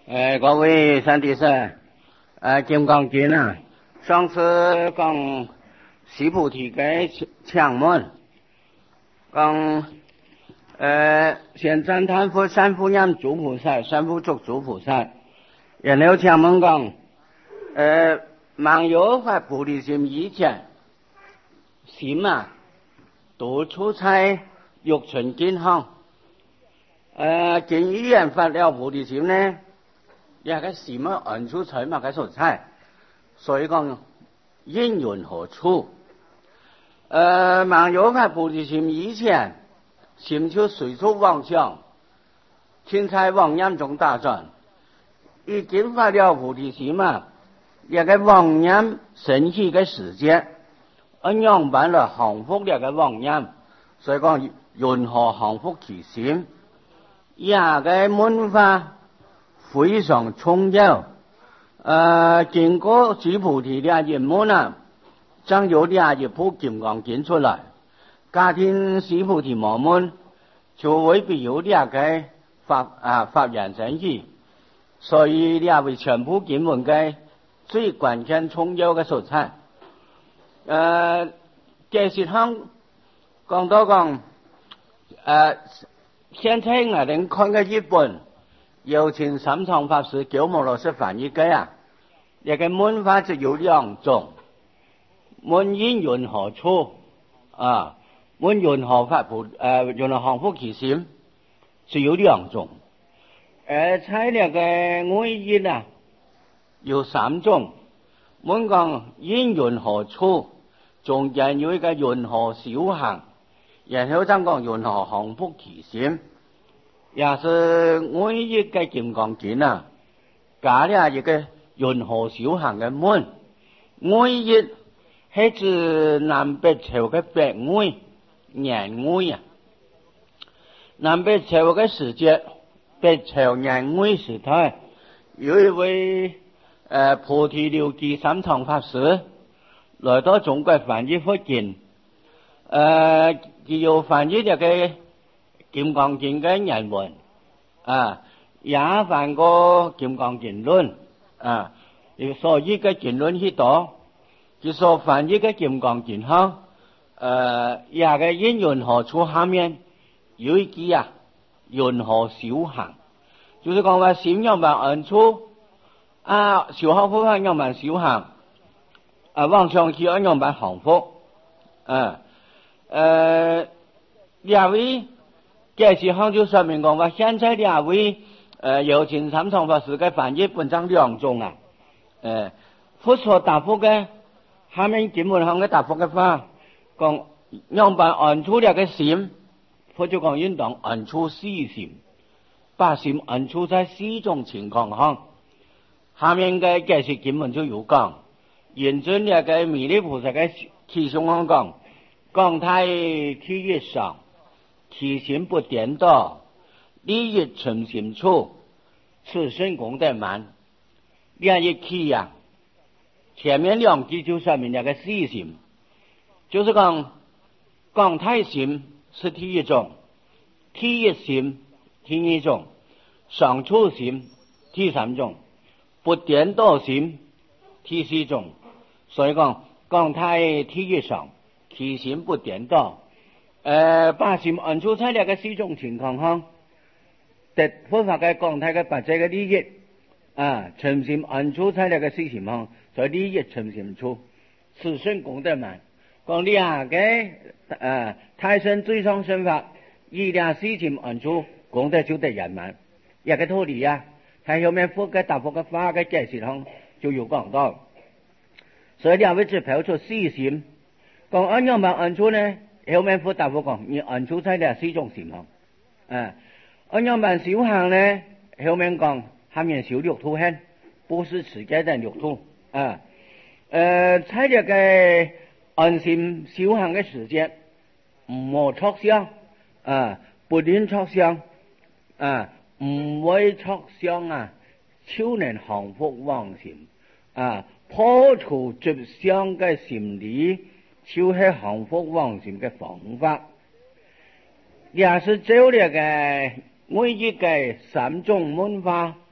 各位兄弟师，金刚经啊，上次讲西菩提嘅强门，讲先赞叹佛三福念诸菩萨，三福祝诸菩萨，然后强门讲万有法菩提心以前，心啊，都处在欲存健康。见语言发了菩提心呢，也个心啊按处在嘛个所在，所以讲因缘何处？万有法菩提心以前，心就随处妄想，天在妄念中打转。已经发了菩提心嘛，也个妄念升起嘅时间，样办了降伏了个妄念，所以讲任何降伏其心。也个门法非常重要，经过诸菩提的入门啊，将有一部金刚经出来，家庭诸菩提摩门就未必有个法源升起，所以为全部经文嘅最关键重要嘅所在。这是讲到讲现在我哋看嘅一本有情三藏法师九摩罗什翻译嘅啊，一個門法就有兩種，門因緣何處啊？門緣何法原來降伏其心，就有兩種。在那個外因啊，有三種。門講因緣何處，中間有一個緣何小行。然後再講緣何降伏其心，也是我一個金剛經啊，加了一個緣何小行嘅門。我一係指南北朝嘅北魏年魏啊，南北朝嘅時節，北朝年魏時代，有一位菩提流基三藏法師來到中國翻譯佛經。佢有翻譯一個金剛經嘅原文也翻過金剛經論所以嘅經論許多，佢所翻譯嘅金剛經後也嘅因緣何處下面有一句緣何小行，就是講話心要辦安處小好方法要辦小行妄想去要辦降伏兩位這時候就說明講話，現在兩位有情三藏法師嘅翻譯本章兩種佛所答覆嘅下面經文上嘅答覆嘅話，講讓辦安處了嘅心，佛就講應當安處四心，把心安處在四種情況上。下面嘅這些經文就有講，現尊了嘅彌勒菩薩嘅其中講。廣大體育上，其心不顛倒，利益存心處，此身功德滿。兩一氣前面兩句就說明那個四心，就是講廣大心是第一種，體育心第二種，上處心第三種，不顛倒心第四種。所以講廣大體育上。其心不顛倒，把心安處在那個四種情況下，得佛法嘅廣大嘅八者嘅利益存心安處在那個四心上，所以利益存心處，此身功德滿。講兩個太上最上身法，以兩四心安處，功德就得圓滿。一個道理喺後面佛嘅答覆嘅法嘅解釋上就有講到，所以兩位只拋出四心。講安樣辦安處呢？後面佛答覆講，你安處在呢四種情況。安樣辦小行呢？後面講下面修六土恨，不是持戒的六土。在這個安心修行嘅時間，唔好錯想不斷錯想唔會錯想超能降伏妄心破除執想嘅心理。就是降伏妄心嘅方法，也是照呢個每一個三種門法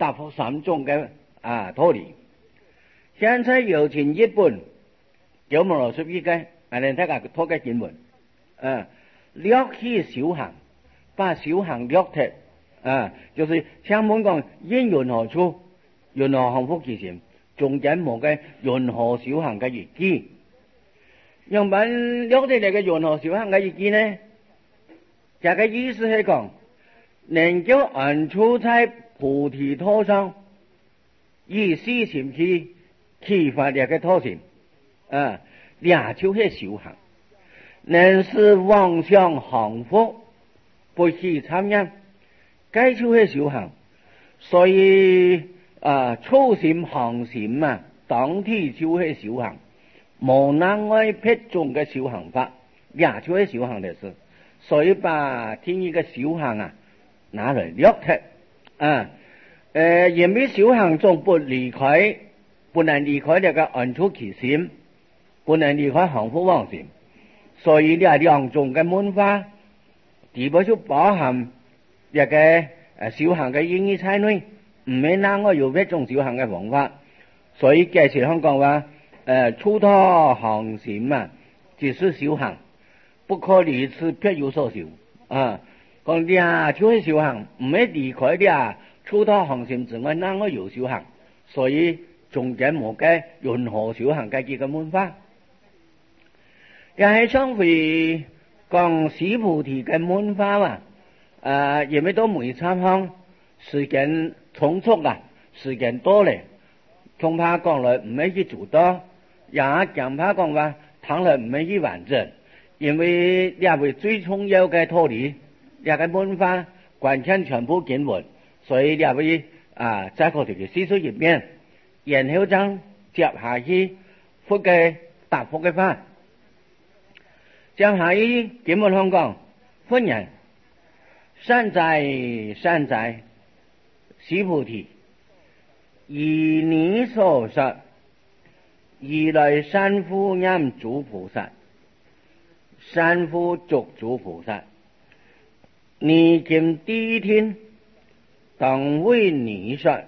答复三种嘅道理。现在有请一本九门罗书依嘅，你睇下拖嘅经文，略去小行，把小行略脱，就是像我们讲因缘何处，缘何幸福其前，中間冇嘅緣何小行嘅意義。用品略脱嚟嘅緣何小行嘅意義呢？就嘅意思係講，能夠安處在菩提道上，以思前去啟發嚟嘅道前，也就是小行。能使妄想幸福不去參與，該就是小行。所以初心行善啊，當體就是小行，無能愛撇種嘅小行法，也就是小行的事。所以把天意嘅小行拿來略脱，因為小行中不能離開那個安處其心，不能離開幸福妄心。所以呢兩種嘅門法，地部就包含一個小行嘅意義在內，唔係能夠有一種小行嘅方法。所以介紹香港話，初陀行善只是小行，不可離此別有所求。講呢就是小行，唔係離開呢初陀行善之外，能夠有小行。所以中間冇嘅任何小行嘅幾個門法。又係相會講四菩提嘅門法因為都沒參考，時間匆促時間多咧，恐怕講來唔係去做到，也驚怕講話談來唔係去完整，因為呢位最重要嘅道理，呢個門法貫穿全部經文，所以呢位在嗰條嘅思想入面，然後將接下去復嘅答復嘅法。接下去經文香港分人善哉四菩提，以你所說，如來三父念諸菩薩，三父作諸菩薩，你今第一天當為你說，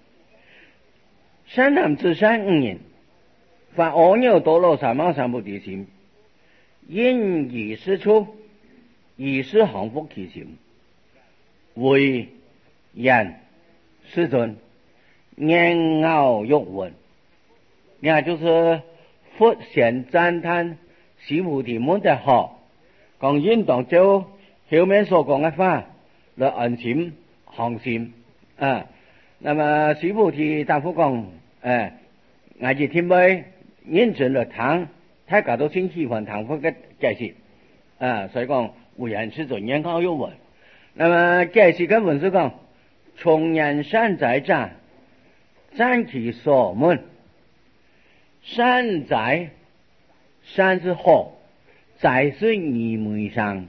三男子三五人，發阿耨多羅三藐三菩提心，因以是處，以是幸福其心，為人世尊念奧欲聞。也就是佛先讚歎四菩提門的好，講應當就後面所講嘅話來安心行善。那麼四菩提大夫講，我哋聽未認真來談，大家都先喜歡談佛嘅解釋，所以講為人世尊念奧欲聞。那麼解釋嘅文字講，從人善哉者，讚其所聞。善哉，善是好，哉是義門上。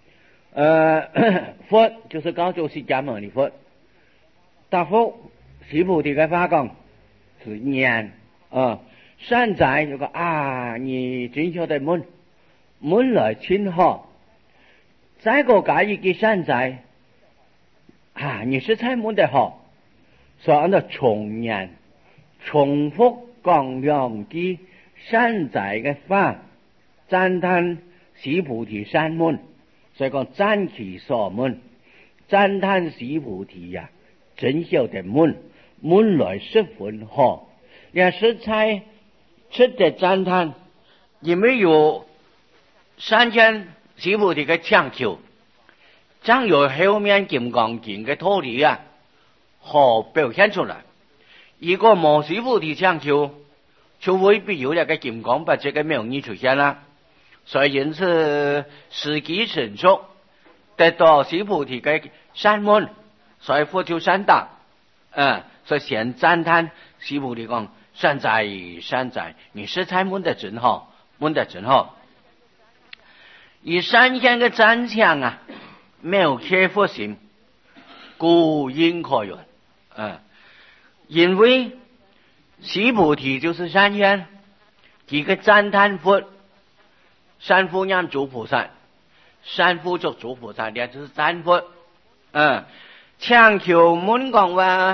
佛就是講做釋迦牟尼佛，答覆四菩提嘅法講是念善哉就講你真曉得門來親好，再個假意嘅善哉你是才門的好，所以按照重念重複講兩句善哉嘅法，讚歎四菩提三門，所以講讚其所聞，讚歎四菩提真曉得門來十分好。連食材值得讚歎，因為有三千四菩提嘅強求，將有後面金剛經嘅道理好表現出來。如果冇四菩提強求，就未必有那個金剛不這個名義出現啦。所以因此時機成熟，得到四菩提嘅三門，所以佛就三答，所以先讚歎四菩提講善哉善哉，你食材門得真好，門得真好。以三千個讚強沒有開佛心，故應可緣。因為四菩提就是三千，幾個讚歎佛，三父念諸菩薩，三父作諸菩薩，也就是讚佛。強求門講話，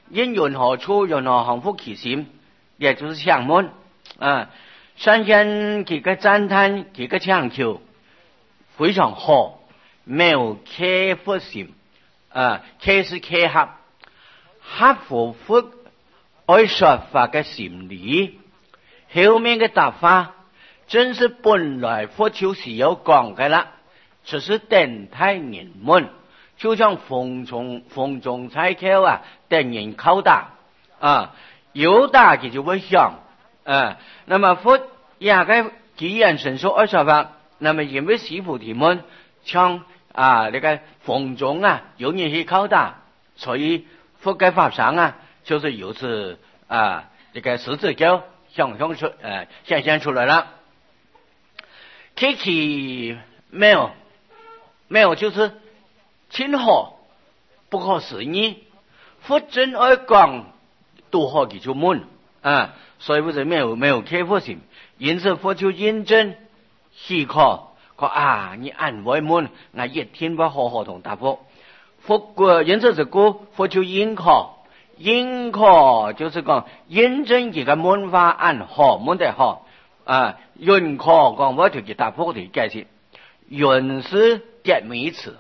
因缘何处，缘何幸福其心，也就是相门啊。首先佢嘅赞叹，佢嘅强求非常好，没有契合性啊，契是契合，合乎爱说法嘅心理，后面嘅答法真是本来佛就是有讲嘅啦，只是等待人们，就像风中彩口啊，等人叩打啊，有打佢就会响啊。那么佛也个既然神说二说法，那么因为师父提们像那个风中啊有人去敲打，所以佛嘅法上啊就是由此这个十字架显现出来了。其没有就是亲好不可思议，佛真爱讲都好佢就门啊，所以不是没有开佛性。因此佛就认真思考，你安慰们，我一天不好好同答复。因此是佛就认可就是讲认真一个文化安好，门得好认可讲我就去答复的解释，原是结名词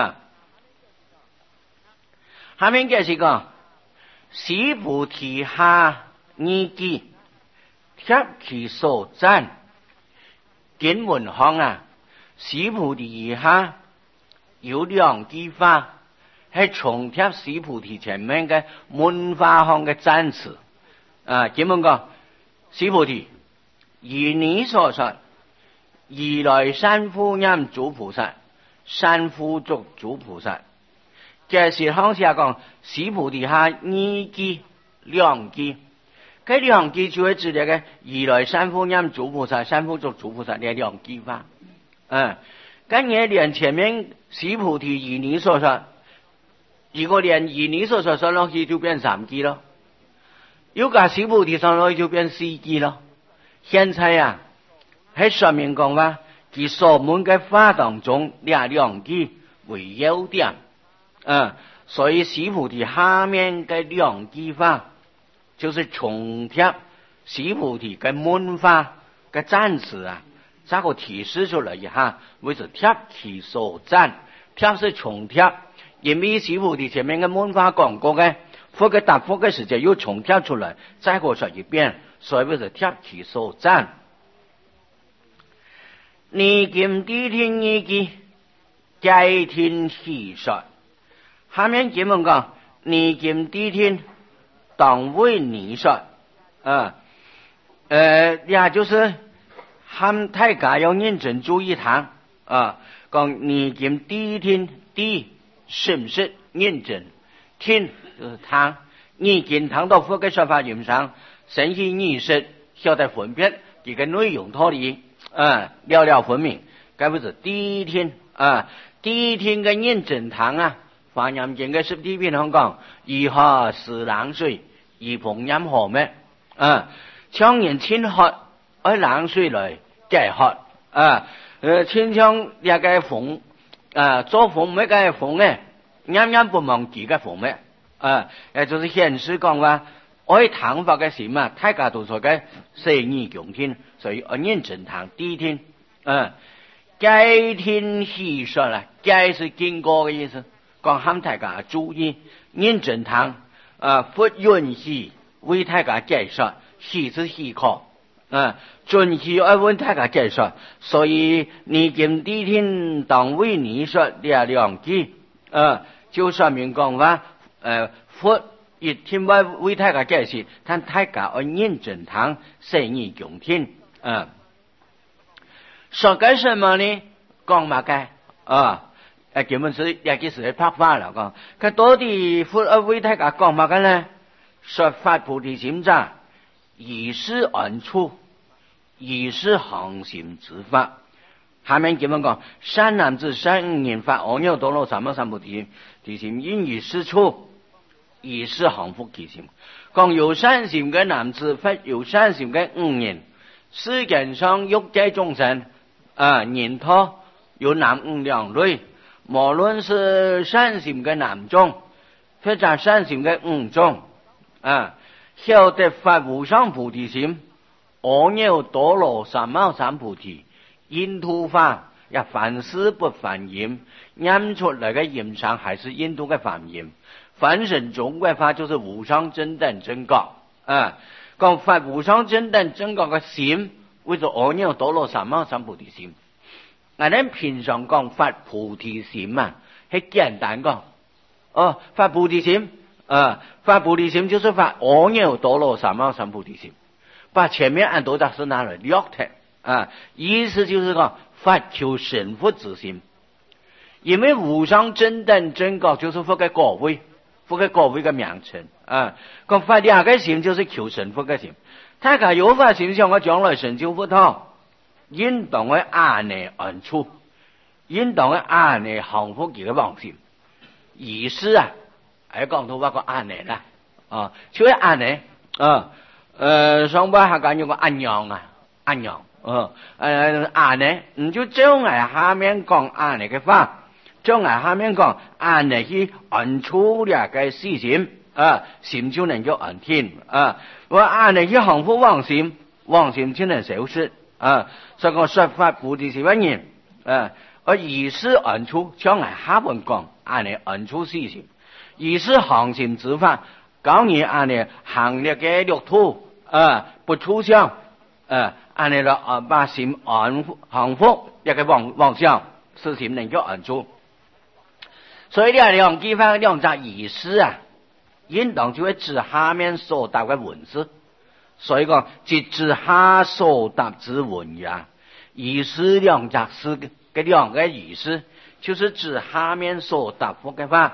下面解释讲，师父提下意见。贴其所赞，经文上师菩提以下有两句话，系重贴师菩提前面嘅文化上嘅赞词经文讲，师菩提，如你所说，如来三夫音诸菩萨，三夫足诸菩萨，这是向下讲，师菩提下二句两句。这两句就会指那个如来三夫音诸菩萨、三夫足诸菩萨这两句话。跟你连前面师菩提如你所说，如果连如你所说上落去就变三句咯，如果师菩提上落去就变四句咯。现在喺说明讲话，其所门嘅法当中，两句为优点所以师菩提下面嘅两句话。就是重贴师菩提嘅文化嘅赞词这个提示出来一下，为是贴其所赞，贴是重贴，因为师菩提前面嘅文化讲过嘅，佛嘅答复嘅时间又重贴出来，再过说一遍，所以为是贴其所赞。你今地天一句，皆天喜说，下面经文讲，你今地天。当为你说也就是他大家要认真注意谈讲你今第一天是不是认真听就是谈，你今谈到佛嘅说法上神系意识晓得分别这个内容道理了分明，该不是第一天第一天嘅认真谈华严经嘅10篇讲如何是冷水而逢饮河咩唱人千喝爱冷水来解渴千唱也嘅逢做逢咩嘅逢咧，啱不忘自己嘅逢咩就是显示讲话爱谈法嘅事大家都说嘅生意强天，所以认真谈第一天该天喜说啦，该是经过嘅意思，讲喊大家注意认真谈佛允许为大家介绍，喜是喜考准许要为大家介绍，所以你今第一天当为你说两句就说明讲话佛一天为大家介绍，但大家要认真谈，生意强天说个什么呢？讲嘛个根本是也就是拍法了讲，佢到底佛为大家讲嘛个呢？说法菩提心者，以是安处，以是行心之法。下面咁樣講，善男子善言法，阿耨多羅三藐三菩提心，應以是處，以是行福其心。講有善心嘅男子，或有善心嘅人，世間上欲界眾生人他有男女兩類，無論是善心嘅男眾，或者善心嘅種， 啊，晓得发无上菩提心，阿耨多罗三藐三菩提，印度法也凡事不犯淫，念出来的淫上还是印度的犯淫。凡身中国法就是无上正等正觉啊，讲发无上正等正觉嘅心，为做阿耨多罗三藐三菩提心。我哋平常讲发菩提心啊，係簡單講。發菩提心，發菩提心就是發阿耨多羅三藐三菩提心，把前面按多大是拿來略睇意思就是講發求成佛之心。因為無上正等正覺就是佛嘅果位，佛嘅果位嘅名稱講發兩個心就是求成佛嘅心。大家有發心想我將來成就佛道，應當嘅安尼安處，應當嘅安尼幸福嘅妄心。意思喺講到話個安尼啦，就係安尼，上班下間有個安樣安樣，安尼，唔就將嚟下面講安尼嘅法，將嚟下面講安尼去安處了嘅事情，心就能夠安定，我安尼去幸福妄心，妄心就能消失，所以講說法菩提是乜嘢？意思安處，將嚟下面講。安尼安處事情，以是行行之法，教你安尼行列嘅六途，不出相，安尼啦，把心安幸福一個妄想，事情能夠安處。所以呢兩句話兩隻意思應當就會指下面所答嘅文字，所以講即指下所答之文呀，意思兩隻是嘅兩個意思。就是指下面所答复嘅法，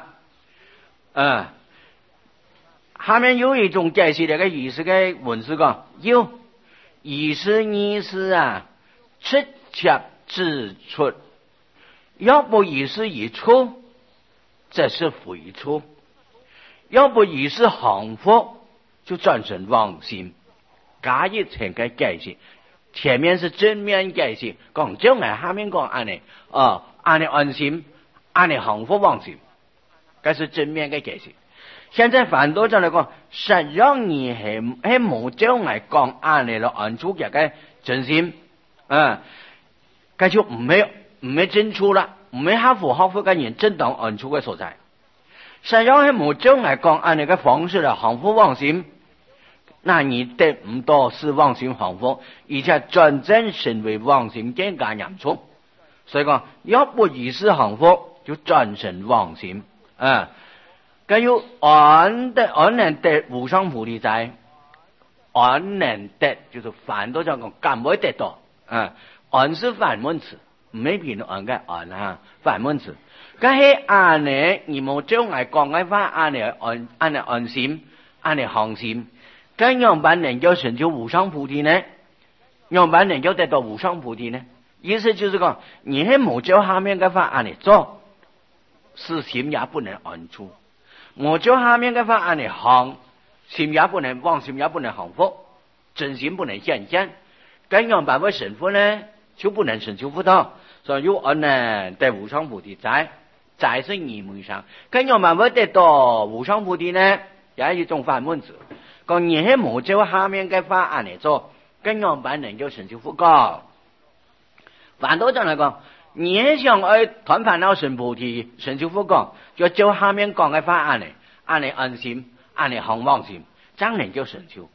下面有一種解釋呢個意思嘅文字講，有意思直接指出，要不意思一出，這是非出；要不意思幸福，就轉成妄心。加一層嘅解釋，前面是正面解釋，講將來下面講安尼安尼安心，安尼幸福妄心，這是正面嘅解釋。現在反倒就嚟講，實讓你係冇將來講安尼咯安處嘅真心，這就唔係真處啦，唔係合乎嘅人正當安處嘅所在。實讓係冇將來講安尼嘅方式啦，幸福妄心，那你得唔到是妄心幸福，而且真正成為妄心更加嚴重。所以講，要不意思幸福，就轉成妄心。咁要安能得無上菩提在，安能得就是反倒就講咁會得到。安是反文詞，唔係變安嘅安反文詞。咁係安尼，你冇將來講嘅話，安尼安心，安尼行心。咁樣辦能夠成就無上菩提呢？樣辦能夠得到無上菩提呢？意思就是講，你係冇照下面嘅法安尼做，是心也不能安處；冇照下面嘅法安尼行，心也不能妄心也不能幸福，真心不能顯現。咁樣辦會成佛呢，就不能成就佛道。所以有安能得無上菩提在是義門上。咁樣辦會得到無上菩提呢，也係一種反文字。講你係冇照下面嘅法安尼做，咁樣辦能夠成就佛道。反倒就嚟講，你係想愛斷煩惱成菩提成就佛講，就照下面講嘅法安尼安心，安尼行妄心，這樣能夠成就。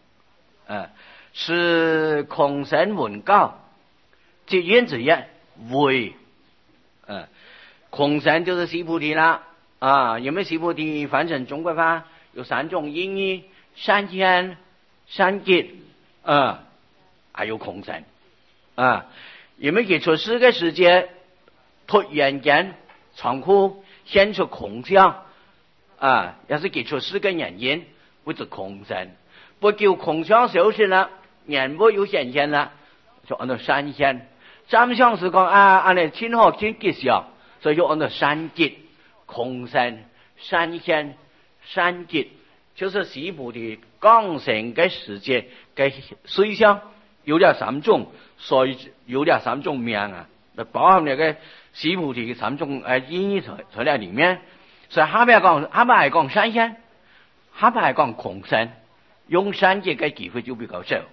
是空生文教，即言之一為，空生就是四菩提啦。因為四菩提翻成中國法有三種意義：三千、三劫，還有空生。因為佢出世嘅時間突然間倉庫顯出空相，也是佢出世嘅原因，或者空生。不久空相消失了，人物又顯現了，就按照三現。三相是講按照親學親吉祥，所以就按照三吉空生、三現、三吉，就是四菩提剛成嘅時間嘅水相有了三種，所以有了三種名包含那個四菩提嘅三種意義在裏面。所以下邊係講三現，下邊係講空生。 用善这个机会就比较少。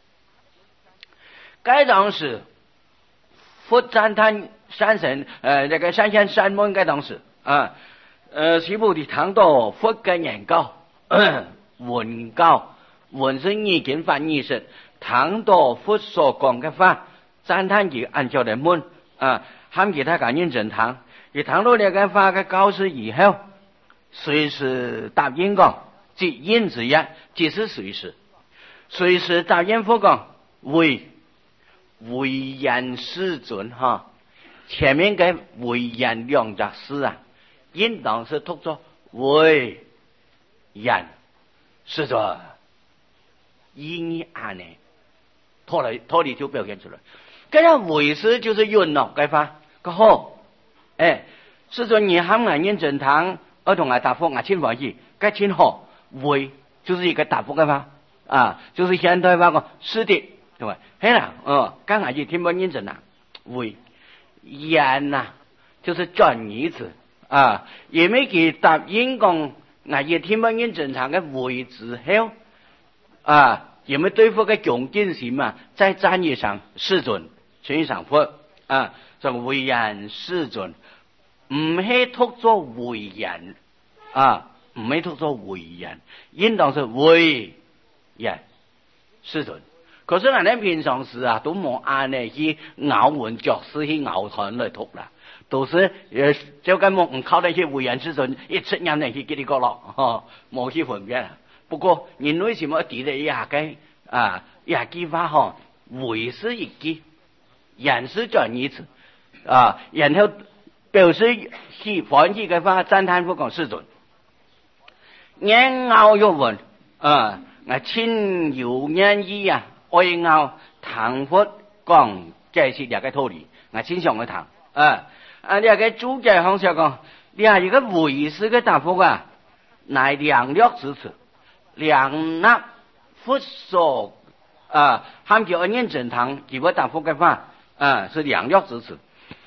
该当时佛赞叹山神，这个山仙山门该当时啊，西部的唐道佛跟人高，文高，文是意见翻译是唐道佛所讲的话，赞叹就按照来问啊，喊其他感应正堂，而唐道这个话嘅告示以后，随时答应讲，即因之一，即是随时答应佛讲为言世尊哈，前面嘅为言两只字啊，应当是读作为言世尊，意义安呢，脱离就表现出来。咁样为师就是允诺嘅法，个好，世尊你喊我认正堂，我同我答复我亲欢喜，个亲好，为就是一个答复嘅法啊，就是现代话讲是的。对吧？嘿啦，刚才就听不认真啦。为言呐，就是转义词啊，因为佢答应讲，我也听不认真唱嘅为之后啊，因为对付嘅恭敬心嘛，在赞义上世尊，全上佛啊，就为言世尊，唔系读作为言啊，唔系读作为言，应当是为言世尊。可是人哋平常时啊，都冇按呢去咬文嚼字去咬传来读啦，都是就咁冇靠那些为人之尊一出人嚟去给你讲咯，冇去分别啦。不过人为什么提了一下嘅一句话嗬，为是一句，言是转义词啊，然后表示去翻译嘅话，赞叹佛讲世尊，眼咬肉文我亲有眼意啊。爱咬唐佛讲这是两个道理，我亲上去谈两个主教方式讲，一个为师嘅答复啊，乃两略之词，两纳佛所喊叫念正堂，给我答复嘅话是两略之词。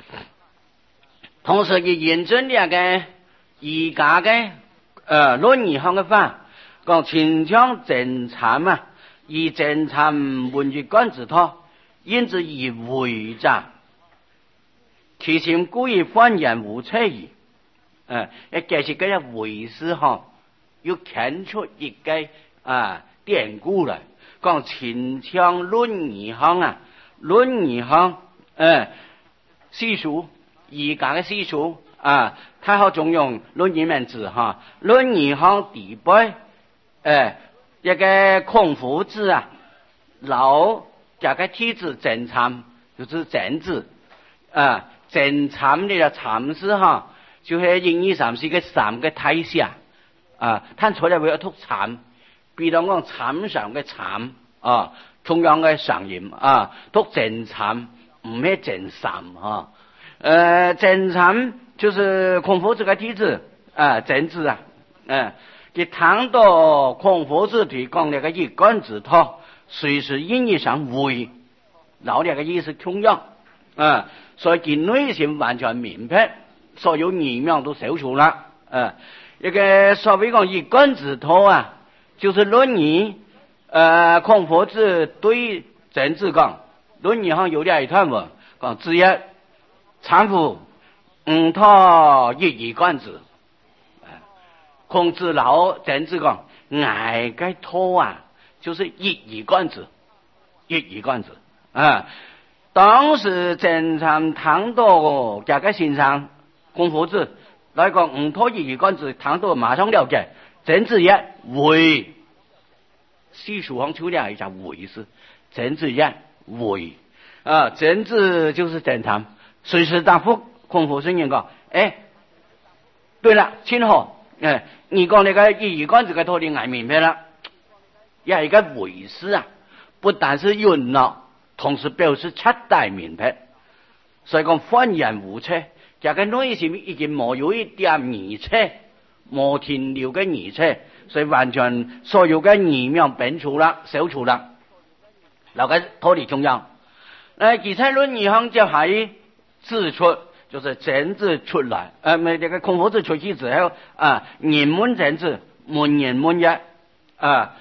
同时也验证两个而家嘅论义行嘅话，讲秦腔正禅啊。以正禅文月观之托，因之以为者，其心故意翻言无测矣。其实嗰一为师要牵出一个典故来，讲秦腔论义行论义行史书，而家嘅史书太好重用论义名字论义行地碑一个孔夫子老这个梯子正禅，就是正字正禅呢个禅师就是英语上是个三个体下睇出来会有读禅，比如讲禅上嘅禅同样嘅常音读正禅唔系正禅正禅就是孔夫子个梯子正字佢谈到孔夫子提供那个一观之托，随时意义上为老那个意思同样所以佢内心完全明白，所有义妙都消除了一个所谓讲一观之托就是论义孔夫子对曾子讲，论义上有一段文讲子曰参夫托一观之。孔子老曾子讲，挨嘅托就是一观之，一观之当时正常唐道这个先生孔夫子来讲托一观之，唐道马上了解，曾子曰为，史书上出了一下为是，曾子曰为曾子就是正常，随时答复孔夫子人讲，对了，亲好。你讲那个一观这个道理，俺明白了，一个为师不但是允诺，同时表示彻底明白。所以讲翻言无测，这个内心已经冇有一点疑测，冇停留嘅疑测，所以完全所有嘅疑妙变除了，消除了，那个道理重要。其他论义行就系指出。就是政治出来，这个孔夫子出去之后，人们政治，门人门一，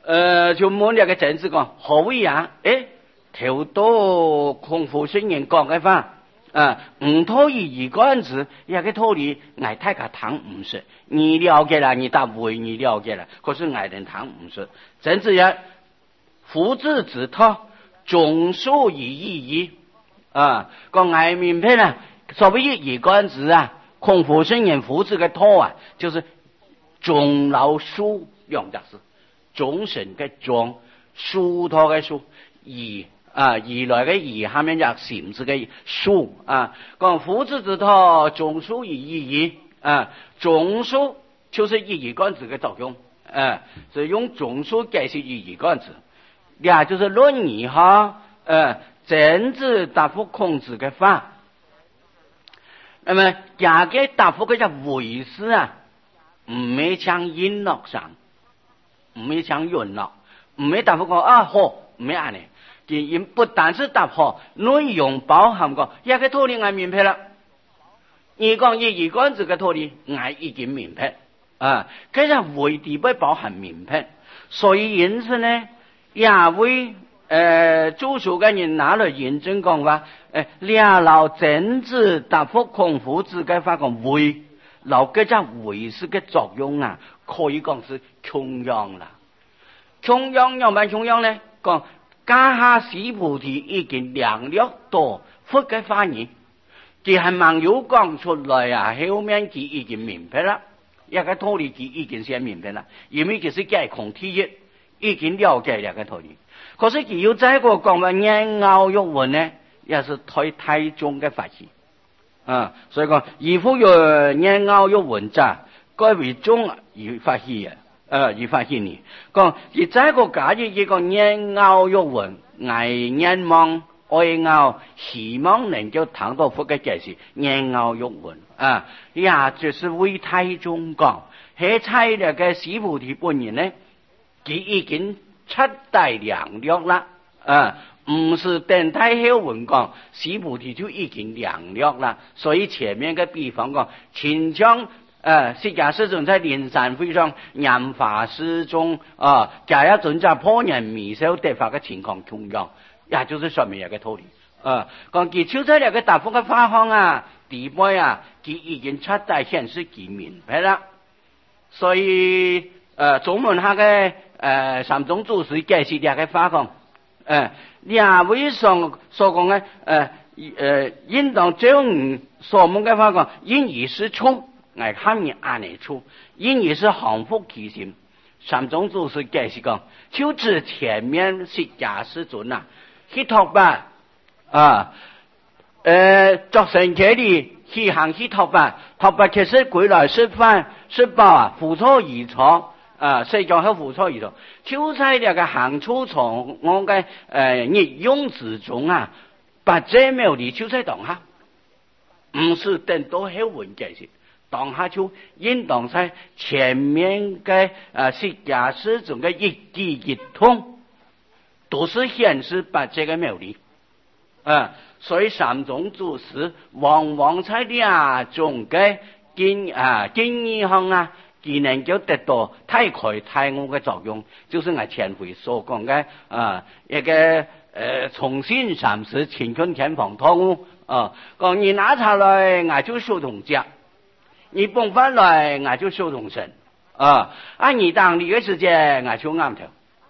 就问那个政治讲何为啊？头多孔夫子人讲嘅话，唔可以二個字，一個道理，我大家談唔識。你了解了，你答會你了解了，可是我哋談唔識。甚至呀，夫子之道，眾書以意義講我明白啦。所謂二個字啊，孔夫子人夫子嘅道啊，就是眾老書用的是眾神嘅眾，書托嘅書義。而來嘅義下面就禪字嘅書講夫子之道，眾書以意義眾書就是一個字嘅作用所以用眾書解釋一個字，也就是論義哈政治答覆孔子嘅法。那麼假嘅答覆嘅就為師唔係像音樂上，唔係像韻樂，唔係答覆講好，唔係咁因不但是答好，內容包含個一個道理我明白啦。你講一個字嘅道理，我已經明白其實未必不包含明白，所以因此呢，也會做書嘅人拿來認真講話，兩老政治答覆孔夫子嘅話講會，老嘅就會是嘅作用可以講是窮樣啦。窮樣有咩窮樣呢？講家下史菩提已經量略多佛嘅法言，佢係網友講出來後面佢已經明白啦，一個道理佢已經先明白啦，因為佢是解空體一，已經了解一個道理。可是佢要再個講話言拗欲文呢，也是太重嘅法器所以講如果有言拗欲文者，該為中而法器而發現你講，而再個假如一個言拗欲文，偽言望愛拗，希望能夠談到佛嘅解釋，言拗欲文也就是為太中講，喺猜了嘅史菩提本人呢，佢已經出大量略啦唔是等太後文講，史菩提就已經量略啦，所以前面嘅比方講，秦腔釋迦世尊在靈山會上念法師中假一準則破人迷修得法嘅情況同樣，也就是說明一個道理講佢超出了個答覆嘅法項地位佢已經出大顯示佢明白啦。所以中文下嘅三種祖師解釋了個法項兩位所講嘅應當將所問嘅法講因而是衝我看你按嚟出，因而是降伏其心。三種祖師解釋講，就指前面釋迦世尊去托辦作成這裏去行去托辦其實歸來釋飯釋報付錯而錯世講係付錯而錯，就在這個行出從我嘅日用之中把這妙理就在當下，唔是等到後文解釋。當下就應當在前面嘅釋迦世尊嘅一舉一動，都是顯示把這個妙理所以三種祖師往往在兩種嘅經驗上佢能夠得到太開太悟嘅作用，就是我前回所講嘅一個重新三世乾坤天房託悟講你拿茶來我就修同家，你蹦翻來我就修同神你當你嘅時間我就啱頭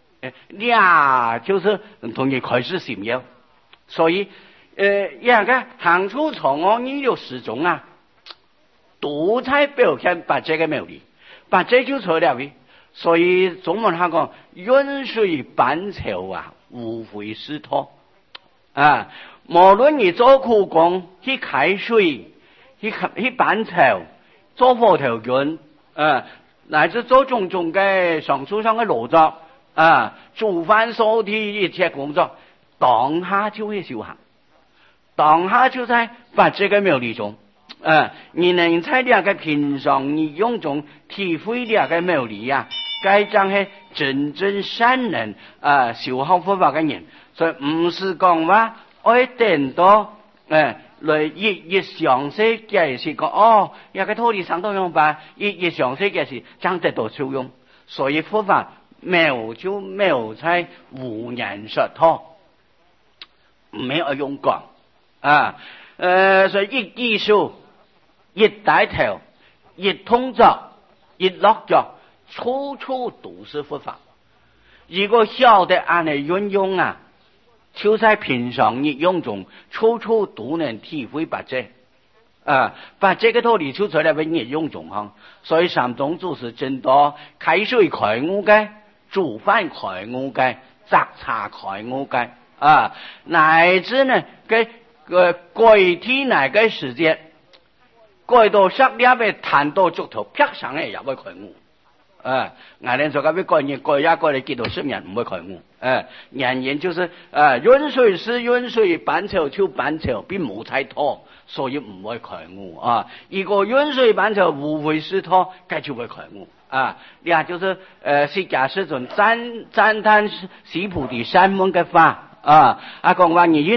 就是同你開始閃耀。所以一個行出從我呢有始終都在表現把這個妙理，把這就錯了的。所以中文下講潤水半潮無悔是托無論你做苦工去開水去半潮做火頭潤乃至做種種嘅上書上嘅勞作煮飯掃地一切工作，當下就會修行，當下就在把這個妙理中你能在兩個平常你用中體會兩個妙理該將係真正善人修好佛法嘅人，所以唔是講話愛等到來一詳細解釋講一個道理上到用吧，一詳細解釋將得到受用。所以佛法描就描在无人说托，没有用讲啊。所以一技术，一带头，一通作，一落作，处处都是佛法。如果晓得按来运用啊，就在平常日用中，处处都能体会八戒啊，把这个道理出来为日用中哈。所以三种祖是真多，开水开悟嘅，煮饭开悟嘅，摘茶开悟嘅啊，乃至呢改天那个时间，改到十两被弹到竹头劈上嚟也会开悟。俺哋做嗰啲改嘢改一改你見到10年唔會開悟。人言就是潤水是潤水，板潮就板潮，必冇太拖，所以唔會開悟啊。如果潤水板潮無會是拖，佢就會開悟啊。呢就是釋迦世尊讚歎須菩提三門嘅法啊。講話你